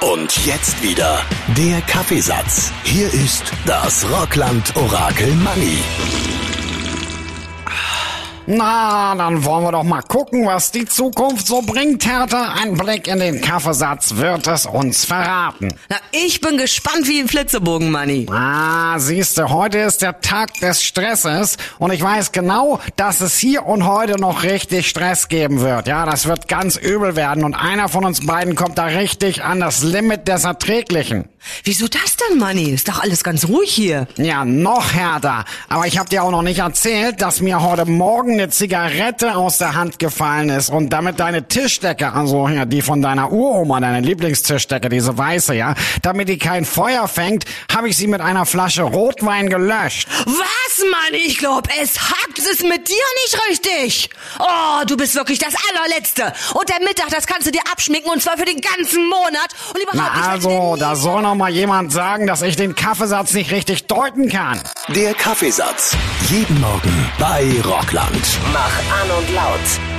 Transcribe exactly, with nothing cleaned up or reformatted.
Und jetzt wieder der Kaffeesatz. Hier ist das Rockland-Orakel Manni. Na, dann wollen wir doch mal gucken, was die Zukunft so bringt, Hertha. Ein Blick in den Kaffeesatz wird es uns verraten. Na, ich bin gespannt wie ein Flitzebogen, Manni. Ah, siehste, heute ist der Tag des Stresses und ich weiß genau, dass es hier und heute noch richtig Stress geben wird. Ja, das wird ganz übel werden und einer von uns beiden kommt da richtig an das Limit des Erträglichen. Wieso das denn, Manni? Ist doch alles ganz ruhig hier. Ja, noch härter. Aber ich hab dir auch noch nicht erzählt, dass mir heute Morgen eine Zigarette aus der Hand gefallen ist und damit deine Tischdecke, also ja, die von deiner Uroma, deine Lieblingstischdecke, diese weiße, ja, damit die kein Feuer fängt, habe ich sie mit einer Flasche Rotwein gelöscht. Was, Manni? Ich glaub, es hackt es mit dir nicht richtig. Oh, du bist wirklich das Allerletzte. Und der Mittag, das kannst du dir abschminken und zwar für den ganzen Monat. Und überhaupt, Na also, da soll noch mal jemand sagen, dass ich den Kaffeesatz nicht richtig deuten kann. Der Kaffeesatz. Jeden Morgen bei Rockland. Mach an und laut.